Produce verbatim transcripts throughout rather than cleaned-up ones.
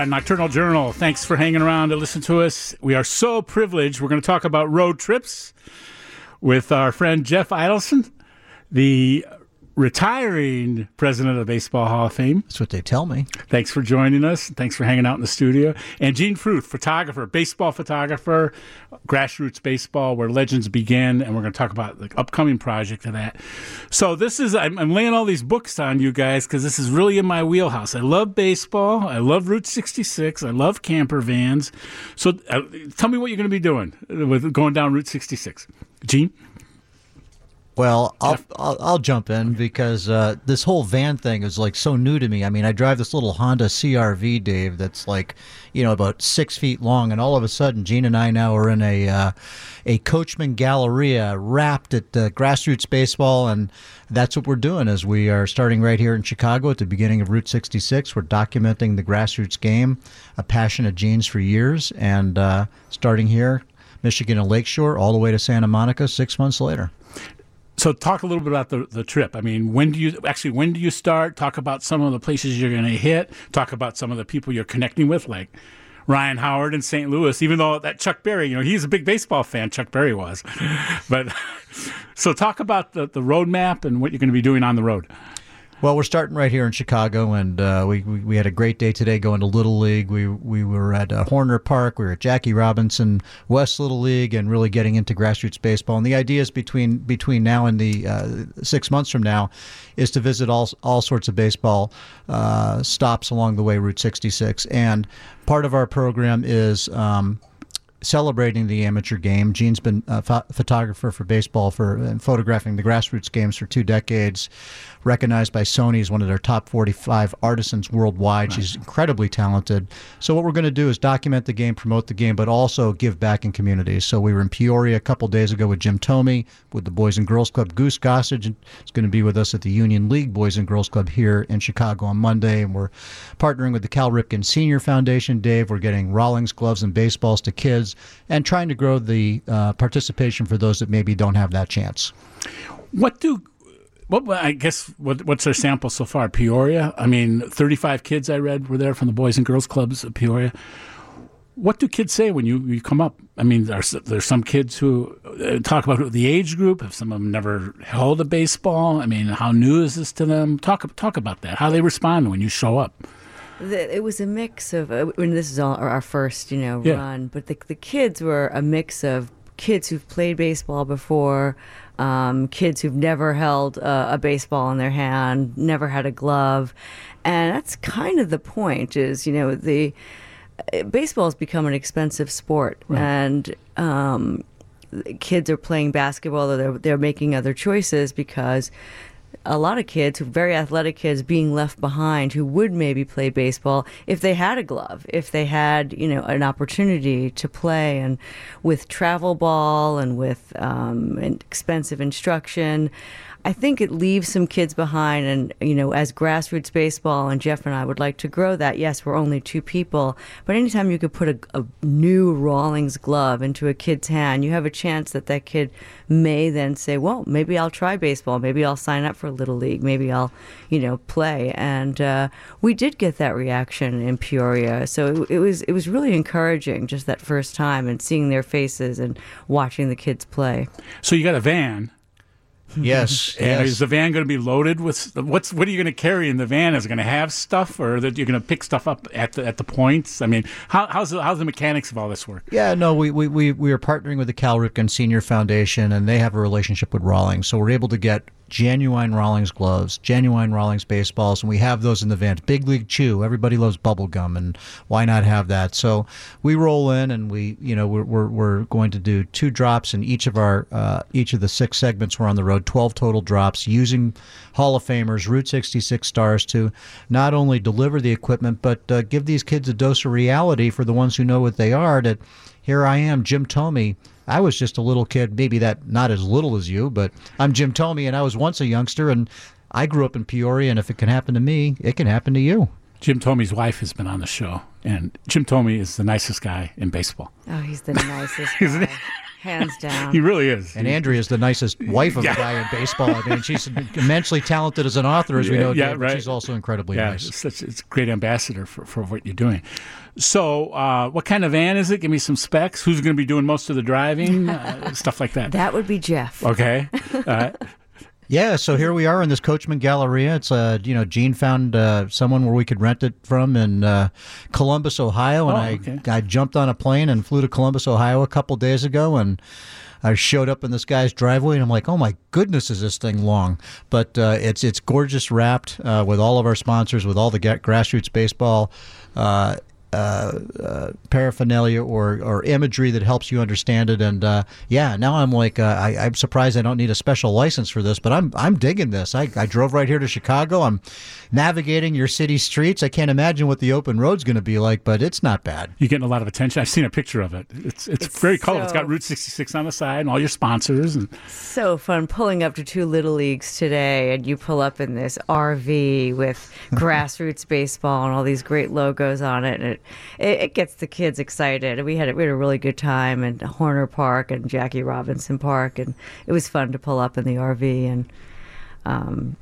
on Nocturnal Journal. Thanks for hanging around to listen to us. We are so privileged. We're going to talk about road trips with our friend Jeff Idelson, the retiring president of the Baseball Hall of Fame. That's what they tell me. Thanks for joining us. Thanks for hanging out in the studio. And Gene Fruth, photographer, baseball photographer, Grassroots Baseball, where legends begin. And we're going to talk about the upcoming project of that. So this is, I'm, I'm laying all these books on you guys because this is really in my wheelhouse. I love baseball. I love Route sixty-six. I love camper vans. So uh, tell me what you're going to be doing with going down Route sixty-six. Gene? Well, I'll, I'll I'll jump in because uh, this whole van thing is like so new to me. I mean, I drive this little Honda C R V, Dave, that's like, you know, about six feet long, and all of a sudden, Gene and I now are in a uh, a Coachman Galleria wrapped at uh, Grassroots Baseball, and that's what we're doing. As we are starting right here in Chicago at the beginning of Route sixty-six, we're documenting the Grassroots game, a passion of Gene's for years, and uh, starting here, Michigan and Lakeshore, all the way to Santa Monica, six months later. So talk a little bit about the, the trip. I mean, when do you actually, when do you start? Talk about some of the places you're going to hit. Talk about some of the people you're connecting with, like Ryan Howard in Saint Louis, even though that Chuck Berry, you know, he's a big baseball fan, Chuck Berry was. But so talk about the, the roadmap and what you're going to be doing on the road. Well, we're starting right here in Chicago, and uh, we, we we had a great day today going to Little League. We we were at uh, Horner Park. We were at Jackie Robinson West Little League, and really getting into grassroots baseball. And the idea is between between now and the uh, six months from now, is to visit all all sorts of baseball uh, stops along the way, Route sixty-six. And part of our program is Um, celebrating the amateur game. Gene's been a pho- photographer for baseball for and photographing the grassroots games for two decades, recognized by Sony as one of their top forty-five artisans worldwide. Right. She's incredibly talented. So what we're going to do is document the game, promote the game, but also give back in communities. So we were in Peoria a couple days ago with Jim Thome with the Boys and Girls Club. Goose Gossage is going to be with us at the Union League Boys and Girls Club here in Chicago on Monday, and we're partnering with the Cal Ripken Senior Foundation. Dave, we're getting Rawlings gloves and baseballs to kids, and trying to grow the uh, participation for those that maybe don't have that chance. What do, what I guess, what, what's their sample so far? Peoria? I mean, thirty-five kids I read were there from the Boys and Girls Clubs of Peoria. What do kids say when you, you come up? I mean, there's, there's some kids who uh, talk about the age group. Have some of them never held a baseball? I mean, how new is this to them? Talk, talk about that, how they respond when you show up. It was a mix of, I mean, this is all our first, you know, yeah. run, but the the kids were a mix of kids who've played baseball before, um, kids who've never held a, a baseball in their hand, never had a glove, and that's kind of the point. Is you know the baseball has become an expensive sport, right. and um, kids are playing basketball, or they're they're making other choices because a lot of kids, who very athletic kids, being left behind who would maybe play baseball if they had a glove, if they had, you know, an opportunity to play. And with travel ball and with um, expensive instruction, I think it leaves some kids behind. And, you know, as grassroots baseball, and Jeff and I would like to grow that, yes, we're only two people, but anytime you could put a, a new Rawlings glove into a kid's hand, you have a chance that that kid may then say, well, maybe I'll try baseball. Maybe I'll sign up for Little League. Maybe I'll, you know, play. And uh, we did get that reaction in Peoria. So it, it was it was really encouraging just that first time and seeing their faces and watching the kids play. So you got a van. Yes. And yes. is the van going to be loaded with what's? What are you going to carry in the van? Is it going to have stuff, or that you're going to pick stuff up at the at the points? I mean, how, how's the, how's the mechanics of all this work? Yeah, no, we we we we are partnering with the Cal Ripken Senior Foundation, and they have a relationship with Rawlings, so we're able to get genuine Rawlings gloves, genuine Rawlings baseballs, and we have those in the van. Big League Chew. Everybody loves bubble gum, and why not have that? So we roll in, and we, you know, we're we're, we're going to do two drops in each of our uh, each of the six segments we're on the road. twelve total drops using Hall of Famers, Route sixty-six stars to not only deliver the equipment, but uh, give these kids a dose of reality for the ones who know what they are. That here I am, Jim Thome. I was just a little kid, maybe that not as little as you, but I'm Jim Thome, and I was once a youngster, and I grew up in Peoria, and if it can happen to me, it can happen to you. Jim Thome's wife has been on the show, and Jim Thome is the nicest guy in baseball. Oh, he's the nicest guy. hands down. He really is. And Andrea is the nicest wife of a guy in baseball. I mean, she's immensely talented as an author, as we know, yeah, Dave, right. but she's also incredibly yeah, nice. It's, such, it's a great ambassador for, for what you're doing. So uh, what kind of van is it? Give me some specs. Who's going to be doing most of the driving? Uh, stuff like that. That would be Jeff. Okay. Uh, Yeah, so here we are in this Coachman Galleria. It's uh, you know, Gene found uh, someone where we could rent it from in uh, Columbus, Ohio, and Oh, I okay. I jumped on a plane and flew to Columbus, Ohio, a couple days ago, and I showed up in this guy's driveway, and I'm like, oh my goodness, is this thing long? But uh, it's it's gorgeous wrapped uh, with all of our sponsors, with all the ga- grassroots baseball. Uh, Uh, uh, paraphernalia or, or imagery that helps you understand it, and uh, yeah, now I'm like uh, I, I'm surprised I don't need a special license for this, but I'm I'm digging this. I, I drove right here to Chicago. I'm navigating your city streets. I can't imagine what the open road's going to be like, but it's not bad. You're getting a lot of attention. I've seen a picture of it. It's it's, It's very colorful. It's so- got Route sixty-six on the side and all your sponsors. And So fun pulling up to two Little Leagues today, and you pull up in this R V with grassroots baseball and all these great logos on it, and it, it, it gets the kids excited. We had a, we had a really good time in Horner Park and Jackie Robinson Park, and it was fun to pull up in the R V. And um,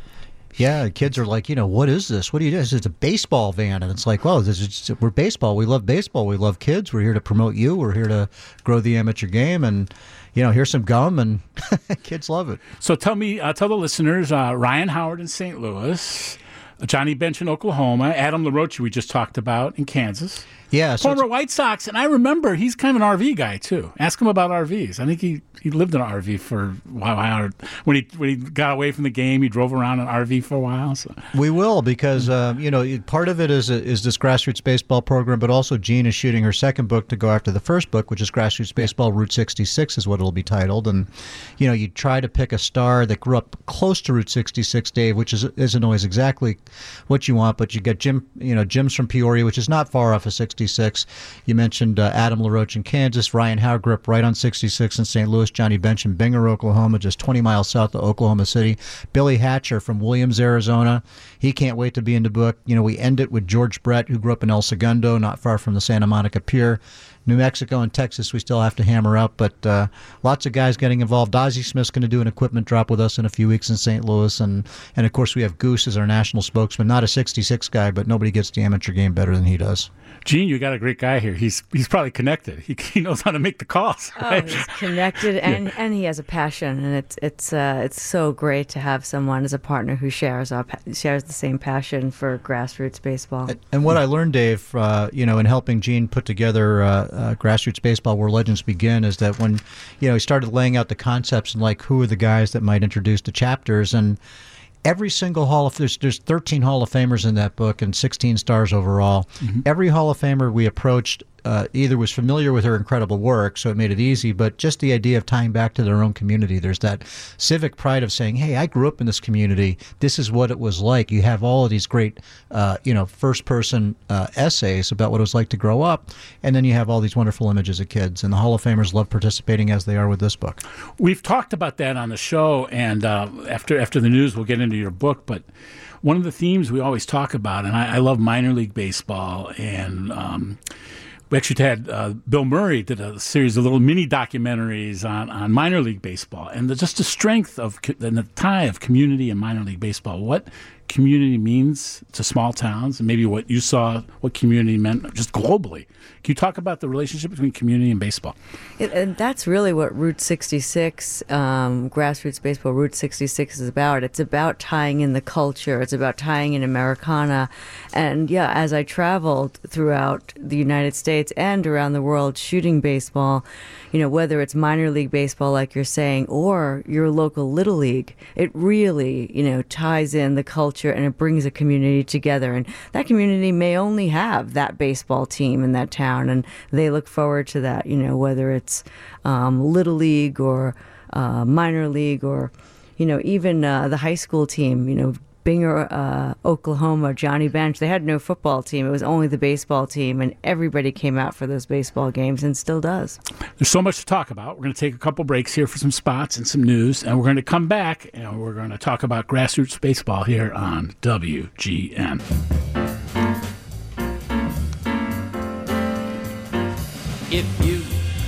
Yeah, kids are like, you know, what is this? What do you do? It's a baseball van, and it's like, well, this is, we're baseball. We love baseball. We love kids. We're here to promote you. We're here to grow the amateur game, and you know, here's some gum, and kids love it. so tell me, uh, tell the listeners, uh, Ryan Howard in Saint Louis, Johnny Bench in Oklahoma, Adam LaRoche we just talked about in Kansas. Yeah, so Former White Sox, and I remember he's kind of an R V guy too. Ask him about R Vs. I think he, he lived in an R V for a while. When he when he got away from the game, he drove around in an R V for a while. So. we will, because uh, you know, it- part of it is is this grassroots baseball program, but also Jean is shooting her second book to go after the first book, which is Grassroots Baseball Route sixty-six is what it'll be titled. And you know, you try to pick a star that grew up close to Route sixty-six, Dave, which is isn't always exactly what you want, but you get Jim, you know, Jim's from Peoria, which is not far off of sixty-six. You mentioned uh, Adam LaRoche in Kansas. Ryan Howard grew up right on sixty-six in Saint Louis. Johnny Bench in Binger, Oklahoma, just twenty miles south of Oklahoma City. Billy Hatcher from Williams, Arizona. He can't wait to be in the book. You know, we end it with George Brett, who grew up in El Segundo, not far from the Santa Monica Pier. New Mexico and Texas, we still have to hammer out, but uh, lots of guys getting involved. Ozzie Smith's going to do an equipment drop with us in a few weeks in Saint Louis, and and of course we have Goose as our national spokesman. Not a sixty-six guy, but nobody gets the amateur game better than he does. Gene, you got a great guy here. He's he's probably connected. He, he knows how to make the calls. oh, Right? he's connected, and, and he has a passion, and it's it's uh, it's so great to have someone as a partner who shares our pa- shares the same passion for grassroots baseball. And what I learned, Dave, uh, you know, in helping Gene put together uh, uh, Grassroots Baseball Where Legends Begin, is that when, you know, he started laying out the concepts and like who are the guys that might introduce the chapters, and every single Hall of there's there's thirteen Hall of Famers in that book and sixteen stars overall. Mm-hmm. Every Hall of Famer we approached uh, either was familiar with her incredible work, so it made it easy, but just the idea of tying back to their own community. There's that civic pride of saying, hey, I grew up in this community. This is what it was like. You have all of these great, uh, you know, first-person uh, essays about what it was like to grow up, and then you have all these wonderful images of kids, and the Hall of Famers love participating as they are with this book. We've talked about that on the show, and uh, after after the news, we'll get into your book, but one of the themes we always talk about, and I, I love minor league baseball, and um, we actually had uh, Bill Murray did a series of little mini documentaries on, on minor league baseball, and the, just the strength of co- and the tie of community and minor league baseball. What community means to small towns, and maybe what you saw, what community meant just globally. Can you talk about the relationship between community and baseball? It, and that's really what Route sixty-six, um, Grassroots Baseball Route sixty-six is about. It's about tying in the culture. It's about tying in Americana. And yeah, as I traveled throughout the United States and around the world shooting baseball, you know, whether it's minor league baseball, like you're saying, or your local little league, it really, you know, ties in the culture and it brings a community together. And that community may only have that baseball team in that town, and they look forward to that, you know, whether it's um, little league or uh, minor league, or, you know, even uh, the high school team, you know, Binger, uh, Oklahoma, Johnny Bench, they had no football team. It was only the baseball team, and everybody came out for those baseball games and still does. There's so much to talk about. We're going to take a couple breaks here for some spots and some news, and we're going to come back, and we're going to talk about grassroots baseball here on W G N. If you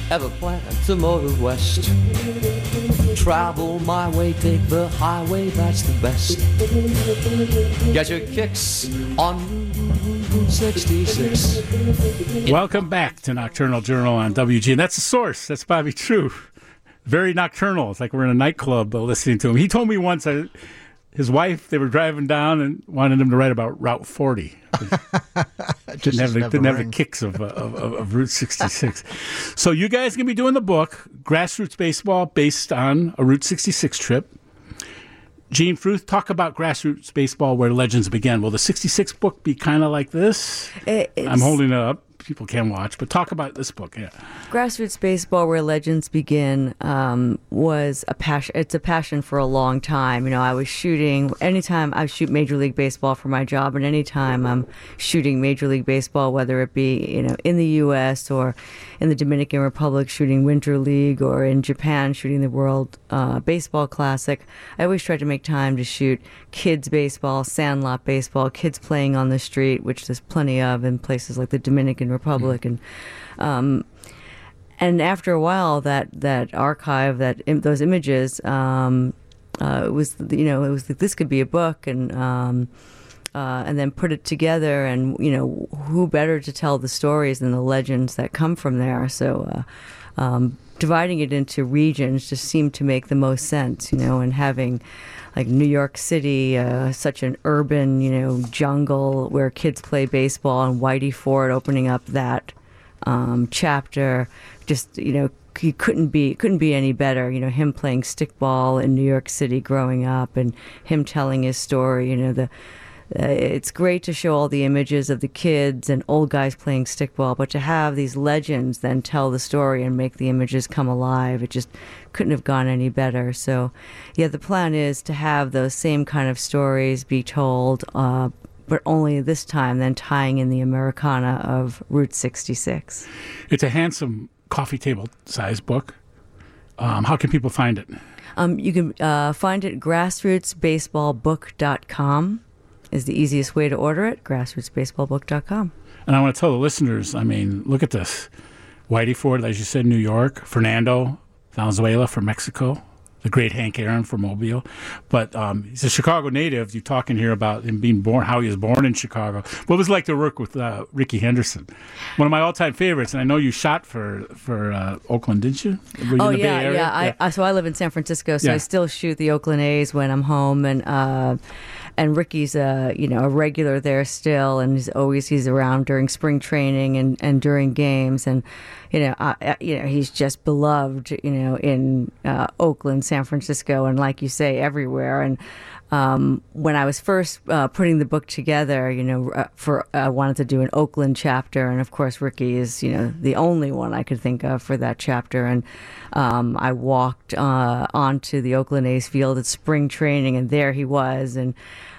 ever plan to motor west. Travel my way, take the highway, that's the best. Get your kicks on Route sixty-six. Welcome back to Nocturnal Journal on W G. And that's the source. That's Bobby True. Very nocturnal. It's like we're in a nightclub uh, listening to him. He told me once that his wife, they were driving down and wanted him to write about Route forty. didn't have the, didn't have the kicks of, uh, of, of, of Route sixty-six. So you guys are going to be doing the book, Grassroots Baseball, based on a Route sixty-six trip. Gene Fruth, talk about Grassroots Baseball, where legends began. Will the sixty-six book be kind of like this? It's, I'm holding it up. People can watch, but talk about this book. Yeah, Grassroots Baseball, Where Legends Begin, um, was a passion. It's a passion for a long time. You know, I was shooting anytime I shoot Major League Baseball for my job, and anytime I'm shooting Major League Baseball, whether it be you know in the U S or in the Dominican Republic shooting Winter League, or in Japan shooting the World uh, Baseball Classic, I always tried to make time to shoot kids baseball, sandlot baseball, kids playing on the street, which there's plenty of in places like the Dominican Republic. Mm-hmm. and um, and after a while, that that archive, that im- those images, um, uh, it was you know it was like, this could be a book, and um, uh, and then put it together, and you know who better to tell the stories than the legends that come from there. So. Uh, um, dividing it into regions just seemed to make the most sense, you know, and having like New York City, uh, such an urban, you know, jungle where kids play baseball, and Whitey Ford opening up that um, chapter, just, you know, he couldn't be couldn't be any better. You know, him playing stickball in New York City growing up, and him telling his story. You know, the uh, it's great to show all the images of the kids and old guys playing stickball, but to have these legends then tell the story and make the images come alive, it just couldn't have gone any better. So, yeah, the plan is to have those same kind of stories be told, uh, but only this time then tying in the Americana of Route sixty-six. It's a handsome coffee table size book. Um, how can people find it? Um, you can uh, find it at grassroots baseball book dot com is the easiest way to order it, grassroots baseball book dot com. And I want to tell the listeners, I mean, look at this. Whitey Ford, as you said, New York. Fernando Valenzuela from Mexico. The great Hank Aaron from Mobile. But um, he's a Chicago native. You're talking here about him being born, how he was born in Chicago. What was it like to work with uh, Rickey Henderson? One of my all-time favorites, and I know you shot for for uh, Oakland, didn't you? Were you oh, in the yeah, Bay Area? yeah. I, I, so I live in San Francisco, so yeah. I still shoot the Oakland A's when I'm home, and uh, and Rickey's a you know a regular there still, and he's always he's around during spring training and, and during games, and you know uh, you know he's just beloved you know in uh, Oakland, San Francisco, and like you say, everywhere. And um, when I was first uh, putting the book together, you know, uh, for I wanted to do an Oakland chapter, and of course Rickey is you know the only one I could think of for that chapter. And um, I walked uh, onto the Oakland A's field at spring training, and there he was, and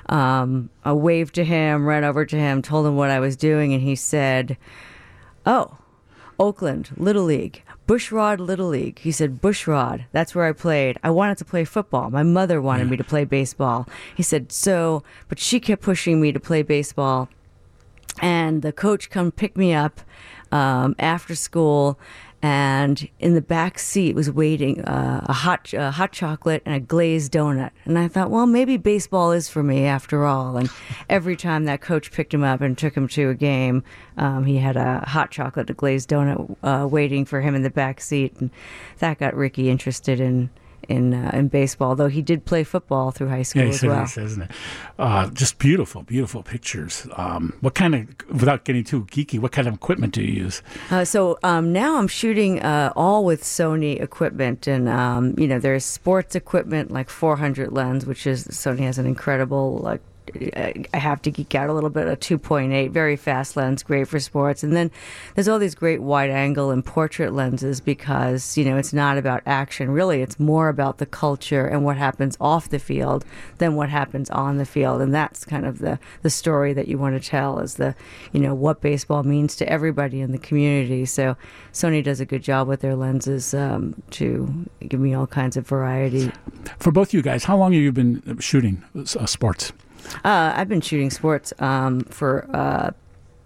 um, I waved to him, ran over to him, told him what I was doing, and he said, "Oh, Oakland Little League." Bushrod Little League. He said, Bushrod, that's where I played. I wanted to play football. My mother wanted yeah. me to play baseball. He said, so, but she kept pushing me to play baseball. And the coach come pick me up um, after school, and in the back seat was waiting uh, a hot uh, hot chocolate and a glazed donut. And I thought, well, maybe baseball is for me after all. And every time that coach picked him up and took him to a game, um, he had a hot chocolate, a glazed donut uh, waiting for him in the back seat. And that got Rickey interested in in uh, in baseball, though he did play football through high school yeah, as well. Yes, isn't it? Uh, just beautiful, beautiful pictures. Um, what kind of, without getting too geeky, what kind of equipment do you use? Uh, so um, now I'm shooting uh, all with Sony equipment, and um, you know there's sports equipment like four hundred lens, which is Sony has an incredible like. I have to geek out a little bit, a two point eight, very fast lens, great for sports. And then there's all these great wide angle and portrait lenses because, you know, it's not about action. Really, it's more about the culture and what happens off the field than what happens on the field. And that's kind of the, the story that you want to tell is the, you know, what baseball means to everybody in the community. So Sony does a good job with their lenses um, to give me all kinds of variety. For both you guys, how long have you been shooting uh, sports? Uh, I've been shooting sports um, for uh,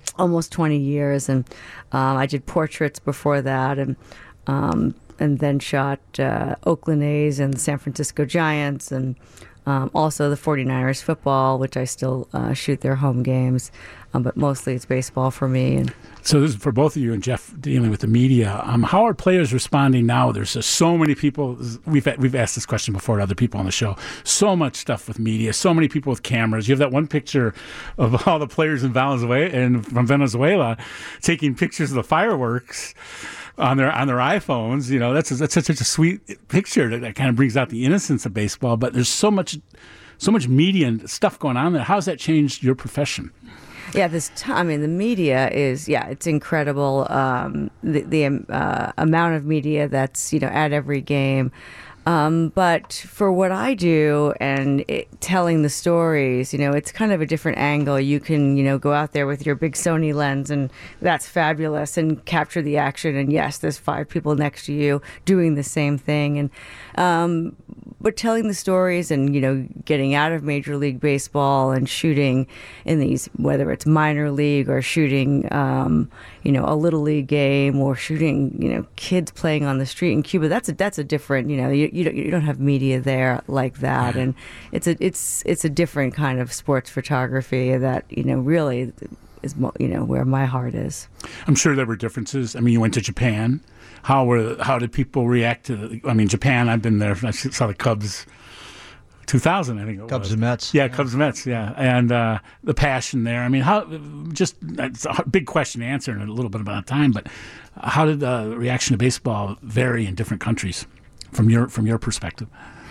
almost twenty years, and um, I did portraits before that, and um, and then shot uh, Oakland A's and the San Francisco Giants, and um, also the forty-niners football, which I still uh, shoot their home games, um, but mostly it's baseball for me. And so this is for both of you and Jeff dealing with the media. Um, how are players responding now? There's just so many people. We've we've asked this question before to other people on the show. So much stuff with media. So many people with cameras. You have that one picture of all the players in Venezuela and from Venezuela taking pictures of the fireworks on their on their iPhones. You know, that's that's such, such a sweet picture that, that kind of brings out the innocence of baseball. But there's so much so much media and stuff going on there. How's that changed your profession? Yeah, this time, I mean, the media is, yeah, it's incredible. Um, the the uh, amount of media that's, you know, at every game. Um, but for what I do and it, telling the stories, you know, it's kind of a different angle. You can, you know, go out there with your big Sony lens and that's fabulous and capture the action. And yes, there's five people next to you doing the same thing. And um, but telling the stories and, you know, getting out of Major League Baseball and shooting in these, whether it's minor league or shooting, um, you know, a little league game or shooting, you know, kids playing on the street in Cuba. That's a that's a different, you know, you you don't, you don't have media there like that, and it's a it's it's a different kind of sports photography that, you know, really is, you know, where my heart is. I'm sure there were differences. I mean, you went to Japan. How were how did people react to the, I mean, Japan, I've been there. I saw the Cubs two thousand, I think it Cubs was. and Mets. Yeah, Cubs and Mets, yeah. And uh, the passion there. I mean, how just it's a big question to answer in a little bit amount of time, but how did the reaction to baseball vary in different countries from your from your perspective?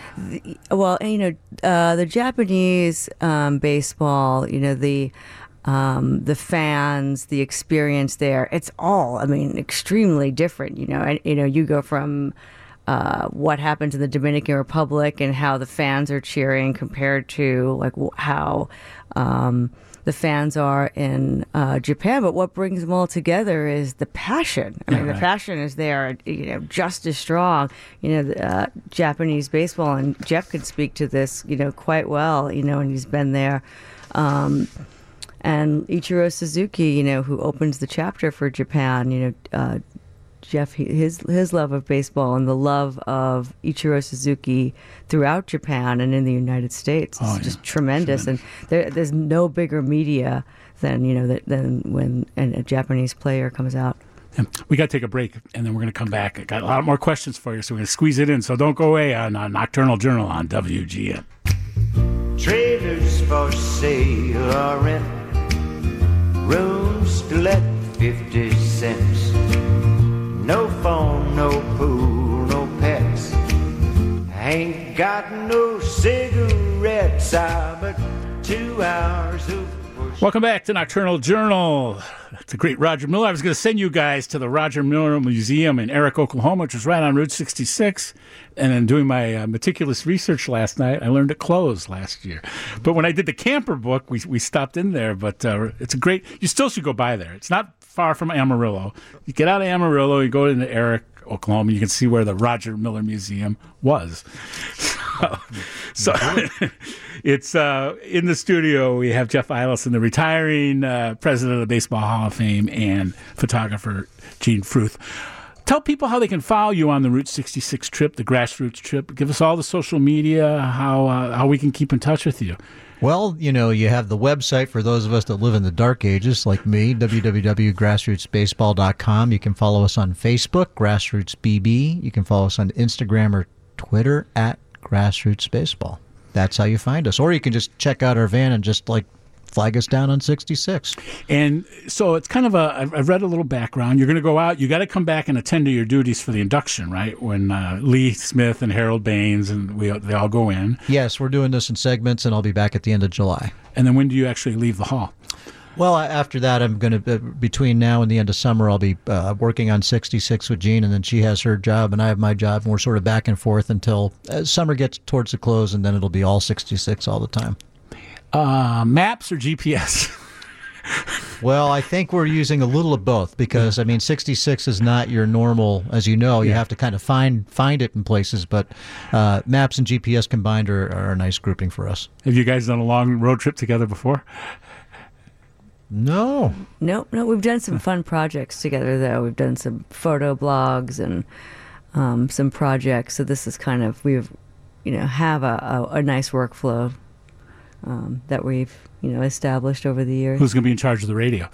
Well, you know, uh, the Japanese um, baseball, you know, the Um, the fans, the experience there, it's all, I mean, extremely different, you know. And, you know, you go from uh, what happens in the Dominican Republic and how the fans are cheering compared to, like, how um, the fans are in uh, Japan. But what brings them all together is the passion. I mean, Yeah, right. the passion is there, you know, just as strong. You know, the, uh, Japanese baseball, and Jeff could speak to this, you know, quite well, you know, and he's been there. Um, And Ichiro Suzuki, you know, who opens the chapter for Japan, you know, uh, Jeff, his his love of baseball and the love of Ichiro Suzuki throughout Japan and in the United States is Oh, yeah. just tremendous. Tremendous. And there, there's no bigger media than, you know, that, than when an, a Japanese player comes out. Yeah. We got to take a break, and then we're going to come back. I got a lot more questions for you, so we're going to squeeze it in. So don't go away on, on Nocturnal Journal on W G N. Trailers for sale or rent, rooms to let fifty cents. No phone, no pool, no pets. Ain't got no cigarettes, ah, but two hours of push. Welcome back to Nocturnal Journal. It's a great Roger Miller. I was going to send you guys to the Roger Miller Museum in Eric, Oklahoma, which is right on Route sixty-six. And then doing my uh, meticulous research last night, I learned it closed last year. But when I did the camper book, we we stopped in there. But uh, it's a great, you still should go by there. It's not far from Amarillo. You get out of Amarillo, you go into Eric, Oklahoma, you can see where the Roger Miller Museum was. So, so it's uh, in the studio. We have Jeff Eielson, the retiring uh, president of the Baseball Hall of Fame, and photographer Gene Fruth. Tell people how they can follow you on the Route sixty-six trip, the grassroots trip. Give us all the social media, how uh, how we can keep in touch with you. Well, you know, you have the website for those of us that live in the dark ages like me, w w w dot grassroots baseball dot com. You can follow us on Facebook, Grassroots B B. You can follow us on Instagram or Twitter at Grassroots Baseball. That's how you find us. Or you can just check out our van and just, like, flag us down on sixty-six. And so it's kind of a, I've I've read a little background. You're going to go out, you got to come back and attend to your duties for the induction, right? When uh, Lee Smith and Harold Baines and we they all go in. Yes, we're doing this in segments, and I'll be back at the end of July. And then when do you actually leave the hall? Well, after that, I'm going to, between now and the end of summer, I'll be uh, working on sixty-six with Jean, and then she has her job, and I have my job, and we're sort of back and forth until uh, summer gets towards the close, and then it'll be all sixty-six all the time. Uh, maps or G P S? Well, I think we're using a little of both because, I mean, sixty-six is not your normal, as you know, you Yeah. have to kind of find find it in places, but uh, maps and G P S combined are, are a nice grouping for us. Have you guys done a long road trip together before? No. Nope, no. We've done some fun projects together, though. We've done some photo blogs and um, some projects. So this is kind of we've, you know, have a, a, a nice workflow um, that we've you know established over the years. Who's going to be in charge of the radio?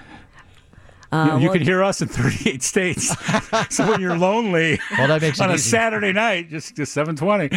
Uh, you you well, can hear us in thirty-eight states. So when you're lonely Well, that makes it on a easy. Saturday night, just just seven twenty.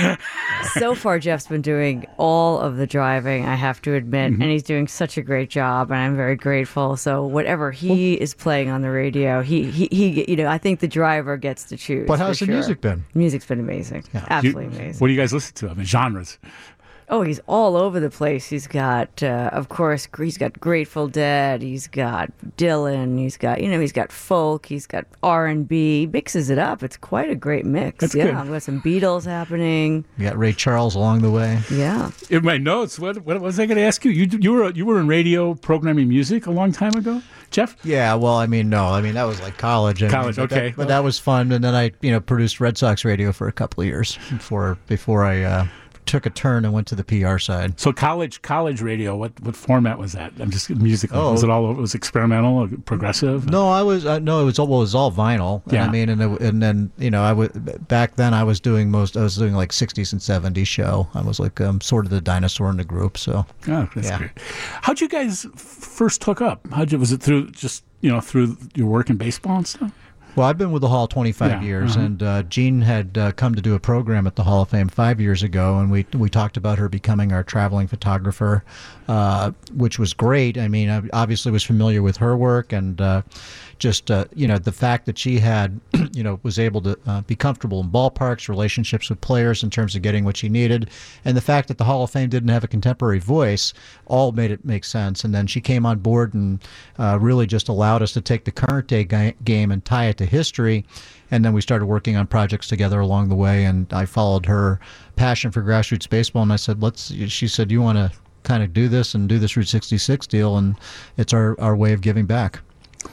so far, Jeff's been doing all of the driving, I have to admit, Mm-hmm. and he's doing such a great job, and I'm very grateful. So whatever he is playing on the radio, he, he, he you know, I think the driver gets to choose. But for how's the sure. music been? Music's been amazing. You- Absolutely amazing. What do you guys listen to? I mean, genres. Oh, he's all over the place. He's got, uh, of course, he's got Grateful Dead. He's got Dylan. He's got, you know, he's got folk. He's got R and B. He mixes it up. It's quite a great mix. That's yeah, good. I've got some Beatles happening. You got Ray Charles along the way. Yeah. In my notes, what, what was I going to ask you? You you were you were in radio programming music a long time ago, Jeff? Yeah, well, I mean, no, I mean that was like college. I mean, College, but that- okay. but that was fun, and then I, you know, produced Red Sox radio for a couple of years before before I uh, took a turn and went to the P R side. So college college radio. What what format was that? I'm just musical. Oh. Was it all? Was it experimental, or progressive? No, I was uh, no, it was all well, it was all vinyl. Yeah. I mean, and it, and then you know, I was back then I was doing most I was doing like sixties and seventies show. I was like um, sort of the dinosaur in the group. So Oh, that's Yeah. great. How'd you guys f- first hook up? How'd you? Was it through just you know through your work in baseball and stuff? Well, I've been with the Hall twenty-five Yeah, years, uh-huh. and uh, Jean had uh, come to do a program at the Hall of Fame five years ago, and we we talked about her becoming our traveling photographer, uh, which was great. I mean, I obviously was familiar with her work, and uh, just uh, you know the fact that she had you know was able to uh, be comfortable in ballparks, relationships with players in terms of getting what she needed, and the fact that the Hall of Fame didn't have a contemporary voice all made it make sense. And then she came on board and uh, really just allowed us to take the current day ga- game and tie it to history. And then we started working on projects together along the way. And I followed her passion for grassroots baseball, and I said, "Let's." She said, "You want to kind of do this and do this Route sixty-six deal?" And it's our our way of giving back.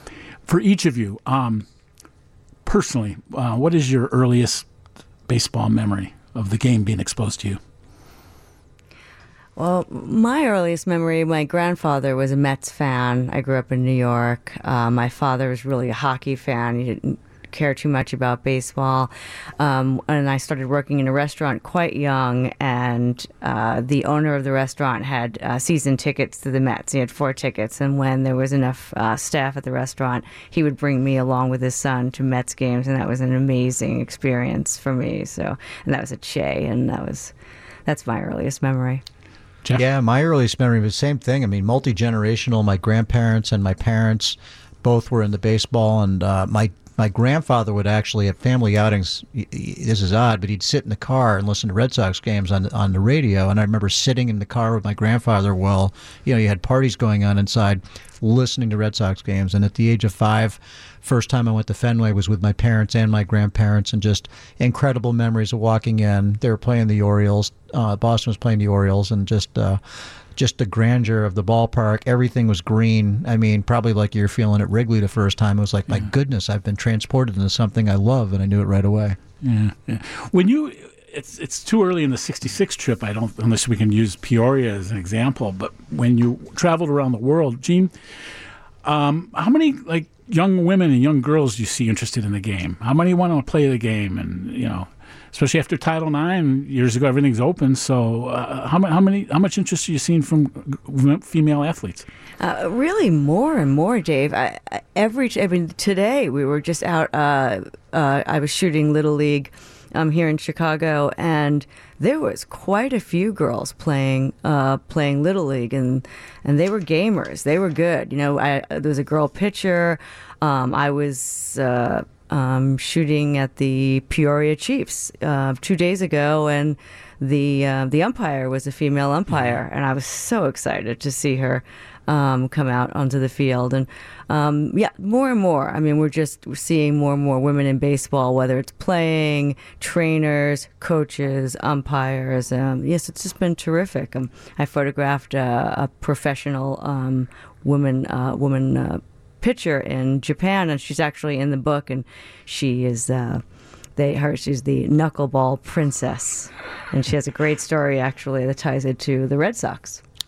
For each of you, um, personally, uh, what is your earliest baseball memory of the game being exposed to you? Well, my earliest memory, my grandfather was a Mets fan. I grew up in New York. Uh, my father was really a hockey fan. He didn't care too much about baseball. Um, and I started working in a restaurant quite young, and uh, the owner of the restaurant had uh, season tickets to the Mets. He had four tickets, and when there was enough uh, staff at the restaurant, he would bring me along with his son to Mets games, and that was an amazing experience for me. So, and that was at Shea, and that was that's my earliest memory. Jeff? Yeah, my earliest memory was the same thing. I mean, multi-generational. My grandparents and my parents both were into baseball, and uh, my my grandfather would actually, at family outings, y- y- this is odd, but he'd sit in the car and listen to Red Sox games on on the radio. And I remember sitting in the car with my grandfather while, you know, you had parties going on inside, listening to Red Sox games. And at the age of five, first time I went to Fenway was with my parents and my grandparents, and just incredible memories of walking in. They were playing the Orioles. Uh, Boston was playing the Orioles, and just uh, just the grandeur of the ballpark. Everything was green. I mean, probably like you're feeling at Wrigley the first time. It was like, my goodness, I've been transported into something I love, and I knew it right away. Yeah, yeah. When you, it's it's too early in the sixty-six trip. I don't, unless we can use Peoria as an example. But when you traveled around the world, Gene, um, how many like young women and young girls do you see interested in the game? How many want to play the game? And you know, especially after Title nine years ago, everything's open. So uh, how, ma- how many, how much interest are you seeing from g- female athletes? Uh, really, more and more, Dave. I, I, every, I mean, today we were just out. Uh, uh, I was shooting Little League um, here in Chicago, and there was quite a few girls playing uh, playing Little League, and and they were gamers. They were good. You know, I, there was a girl pitcher. Um, I was. Uh, Um, shooting at the Peoria Chiefs uh, two days ago, and the uh, the umpire was a female umpire, and I was so excited to see her um, come out onto the field. And um, yeah, more and more. I mean, we're just we're seeing more and more women in baseball, whether it's playing, trainers, coaches, umpires. Um, yes, it's just been terrific. Um, I photographed uh, a professional um, woman uh, woman. Uh, pitcher in Japan, and she's actually in the book, and she is uh they her she's the knuckleball princess, and she has a great story actually that ties it to the Red Sox.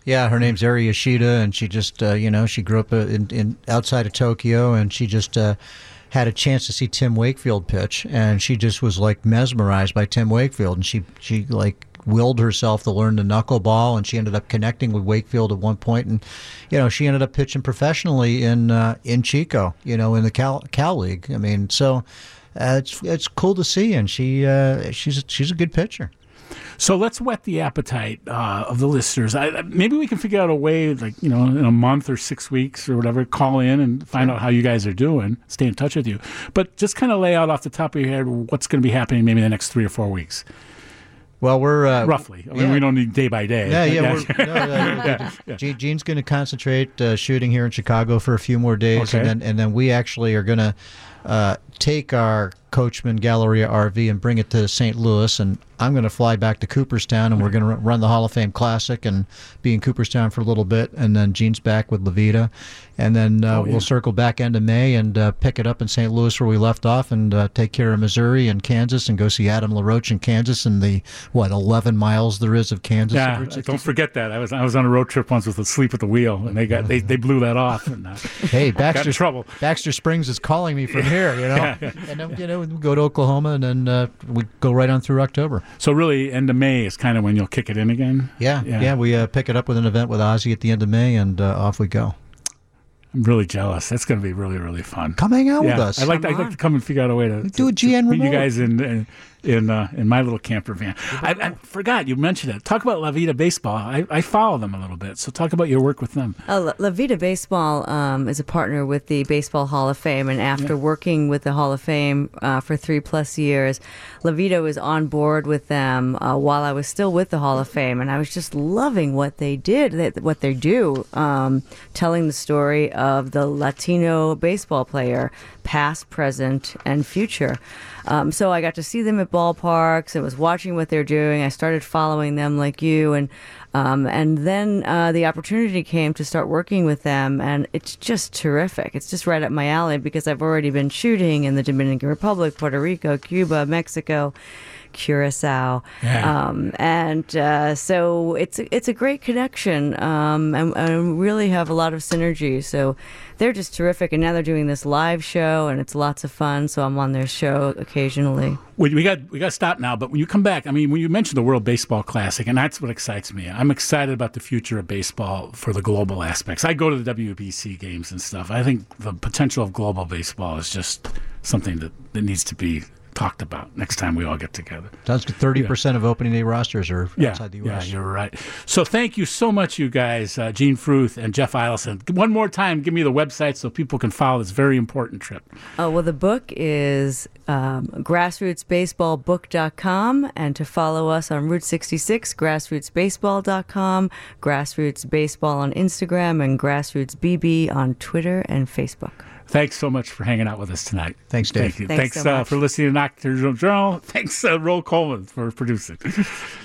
Yeah, her name's Ari Yoshida, and she just, uh, you know, she grew up uh, in, in outside of Tokyo, and she just uh, had a chance to see Tim Wakefield pitch, and she just was like mesmerized by Tim Wakefield, and she she like willed herself to learn the knuckleball, and she ended up connecting with Wakefield at one point, and you know, she ended up pitching professionally in uh, in Chico, you know, in the Cal Cal League. I mean, so uh, it's it's cool to see, and she uh, she's she's a good pitcher. So let's whet the appetite uh, of the listeners. I, maybe we can figure out a way, like, you know, in a month or six weeks or whatever, call in and find Sure. out how you guys are doing, stay in touch with you. But just kind of lay out off the top of your head what's going to be happening maybe in the next three or four weeks, Well, we're uh, roughly. I mean, yeah. we don't need day by day. Yeah, yeah. We're, no, no, Yeah, yeah. Gene- Gene's going to concentrate uh, shooting here in Chicago for a few more days, Okay. and then and then we actually are going to uh, take our Coachman Galleria R V and bring it to Saint Louis, and I'm going to fly back to Cooperstown, and we're going to run the Hall of Fame Classic and be in Cooperstown for a little bit, and then Gene's back with Levita, and then uh, Oh, yeah. we'll circle back end of May and uh, pick it up in Saint Louis where we left off, and uh, take care of Missouri and Kansas, and go see Adam LaRoche in Kansas, and the what eleven miles there is of Kansas. Yeah, of Route don't sixty-six. forget that. I was I was on a road trip once with a sleep at the wheel, and they got they, they blew that off. And, uh, Hey, got in Baxter trouble. Baxter Springs is calling me from here, you know. Yeah, yeah. And then, you know, we go to Oklahoma, and then uh, we go right on through October. So really, end of May is kind of when you'll kick it in again. Yeah, Yeah. yeah. we uh, pick it up with an event with Ozzy at the end of May, and uh, off we go. I'm really jealous. That's going to be really really fun. Come hang out yeah, with us. I'd like to, I'd like to come and figure out a way to, Do a to- G N to meet you remote. guys in in in, uh, in my little camper van. I, I forgot you mentioned it. Talk about La Vida Baseball. I, I follow them a little bit, so talk about your work with them. Uh, La- La Vida Baseball um, is a partner with the Baseball Hall of Fame, and after working with the Hall of Fame uh, for three plus years, La Vida was on board with them uh, while I was still with the Hall of Fame, and I was just loving what they did, that, what they do, um, telling the story of the Latino baseball player, past, present, and future. Um, so I got to see them at ballparks. I was watching what they're doing. I started following them like you, and um, and then uh, the opportunity came to start working with them, and it's just terrific. It's just right up my alley because I've already been shooting in the Dominican Republic, Puerto Rico, Cuba, Mexico, Curacao, Yeah. um, and uh, so it's it's a great connection, um, and, and really have a lot of synergy. So they're just terrific, and now they're doing this live show, and it's lots of fun. So I'm on their show occasionally. We, we got we got to stop now, but when you come back, I mean, when you mentioned the World Baseball Classic, and that's what excites me. I'm excited about the future of baseball for the global aspects. I go to the W B C games and stuff. I think the potential of global baseball is just something that, that needs to be talked about next time we all get together. Sounds good. thirty percent of opening day rosters are Yeah, outside the U yeah, S. you're right. So thank you so much, you guys, uh, Gene Fruth and Jeff Eielson. One more time, give me the website so people can follow this very important trip. Oh, well, the book is um, grassroots baseball book dot com, and to follow us on Route sixty-six, grassroots baseball dot com, Grassroots Baseball on Instagram, and Grassroots B B on Twitter and Facebook. Thanks so much for hanging out with us tonight. Thanks, Dave. Thank you. Thanks Thanks, so uh, much. for listening to Nocturnal Journal. Thanks, uh, Roll Coleman, for producing.